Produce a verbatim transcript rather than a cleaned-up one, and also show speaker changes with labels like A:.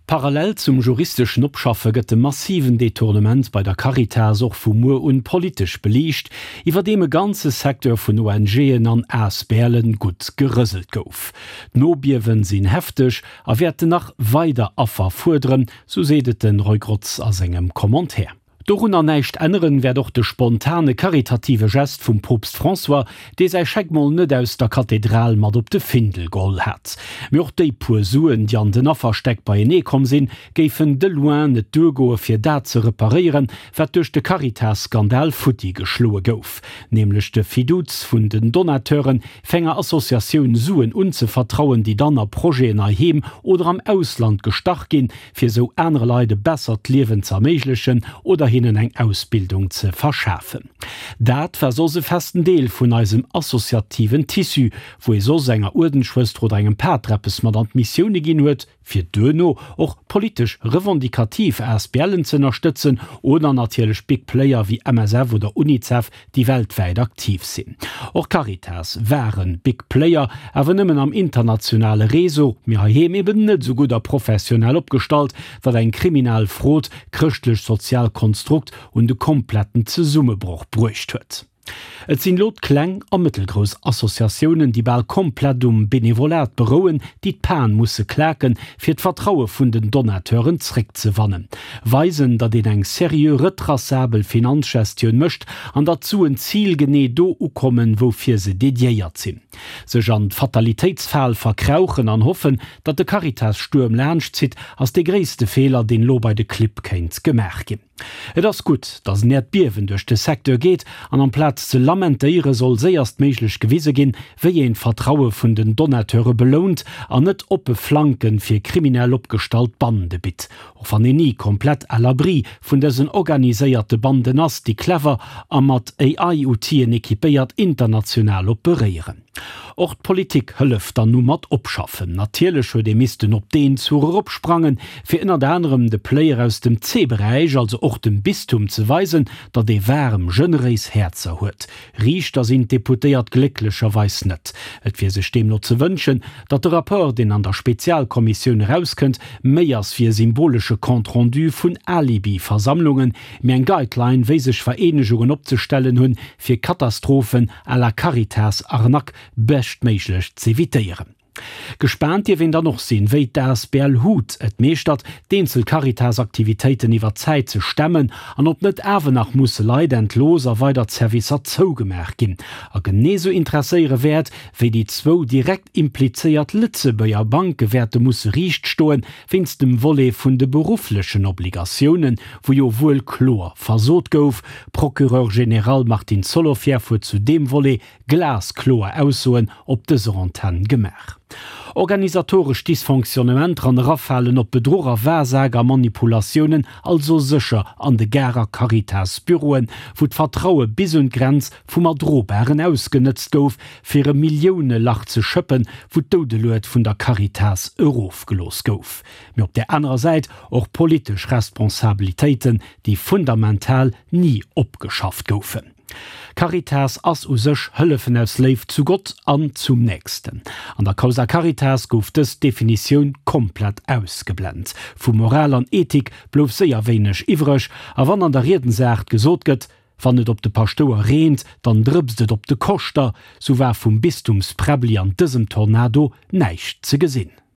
A: Parallel zum juristischen Opschaffe gëtt dem massiven Detournement bei der Caritas och vum Mur und politisch belicht, iwwer dem e ganze Sektor vun O N G-en an Äsberlen gut gerësselt gouf. Nobiewen sinn heftig, a werte nach weider Affer fuderen, so sedet den Reugrotz as engem Kommentar. Dorun an neicht ännneren wär doch de spontane karitative Gest vum Propst François, dé sei Scheckmoll net aus der Kathedral mat op de Findel goll hat. Joch déi puer Suen, die an den Affersteck bei en kom sinn, géiffen de Loin net Dugoe fir dat ze reparieren, wat duch de Caritas-Skandal futti geschloe gouf. Nämlech de Fiduz vun den Donateuren fänger Assoziatioun Suen unzevertrauen, die dann a Proen erheem oder am Ausland gestach gin, fir so enre Leide besser d'Liewen zermeiglechen oder hin eng Ausbildung ze verschafen. Dat war so se festen Deel vun eisem assoziativen Tissu, wo e so senger Urdenschwest oder engem Pertreppes mat an Missionioune gin huet, fir Döno och politisch revendikativ Äsberlen ze unterstützen oder natierlech Big Player wie M S F oder UNICEF, die weltweit aktiv sinn. Och Caritas wären Big Player, awer nëmmen am internationale Reso, mir haem eben net so guter professionell opstalt, dat ein Kriminalfrot, christlech Sozialkonstrukt und de kompletten Zesummebruch brucht huet. Et sinn lot kleng a mittelgros Assoziationen, die bald komplett um Benevolat beroen, die d'Pan musse kläken, fir d'Vertraue vun den Donateuren zrick ze wannen. Weisen, dat den eng serieux retrasabel Finanzgestion mëcht, an dazu en Ziel gené do ukommen, wofir se dediiert sinn. Sech an Fatalitätsfall verkrauchen an hoffen, dat de Caritas-Sturm lerncht zit, ass de gréste Fehler den lo bei de Klipp kenint gemerk gin. Et ass gut, dats net Biewen duch de Sektor geht, an am Platz ze lamentéiere soll séierst méiglech gewisse ginn, wéi en Vertraue vun den Donateure belohnt, an net oppe Flanken fir kriminell opstalt Bande bit. Of an en nie komplett à l'abri vun dessen organiséierte Banden ass, die clever a mat A I-Utien ekipéiert international operieren. Och Politik hëlleft an no mat opschaffen. Natierlech huet de Misten op deen zuer opsprangen, fir ënner anderem de Player aus dem C-Bereich, also och dem Bistum ze weisen, dat dei wärem Jënnereis Herzer huet. Riecht da sinn deputéiert glücklicherweis net. Et fir sech dem no ze wënschen, dat de Rapport, den an der Spezialkommission rauskënnt, méiers fir symbolsche Kontrendu vun Alibi-Versammlungen, mé en Guideline wéi sech Vereenigungen opzestellen hunn, fir Katastrophen a la Caritas Arnak bestméiglech ze evitieren. Gespannt ihr wen da noch sinn, wéi d'Äsberl hut et meestat d'Einzel Caritas-Aktivitäten iwwer Zeit ze stemmen, an op net Äwe nach musse Leid entloser weiter Servicer zougemerk gin. A geneso interesséiere werd, wéi die zwo direkt impliziert Litzebeier Bank gewährte musse riecht stoen, finst dem Wolle vun de beruflechen Obligationen, wo jo wohl chlor versot gouf, Procureur General Martin Solofier fuhr zu dem Wolle glasklor aussoen op de Soranten gemer. Organisatorisch Dysfunktionement an Raffallen op bedroher Wahrsager Manipulationen also sicher an de Gerer Caritas-Büroen, wo d'Vertraue bis und Grenz vum Adrobären ausgenützt gouf, fir e Millioune Lach ze schëppen, wo d'Odeluet vun der Caritas Eurof gelos gouf. Mir op der anderen Seite auch politisch Responsabilitäten, die fundamental nie opgeschafft goufen. Caritas ass u sech hëllefen aus Leif zu Gott an zum nächsten. An der Causa Caritas gouf es Definition komplett ausgeblent. Vu Moral an Ethik blouf séier wenigch iwrech, a wann an der Redensäert gesot gëtt, wann et op de Pastor rent, dann drübstet op de Koster, so war vum Bistumspräbli an diesem Tornado neicht ze gesinn.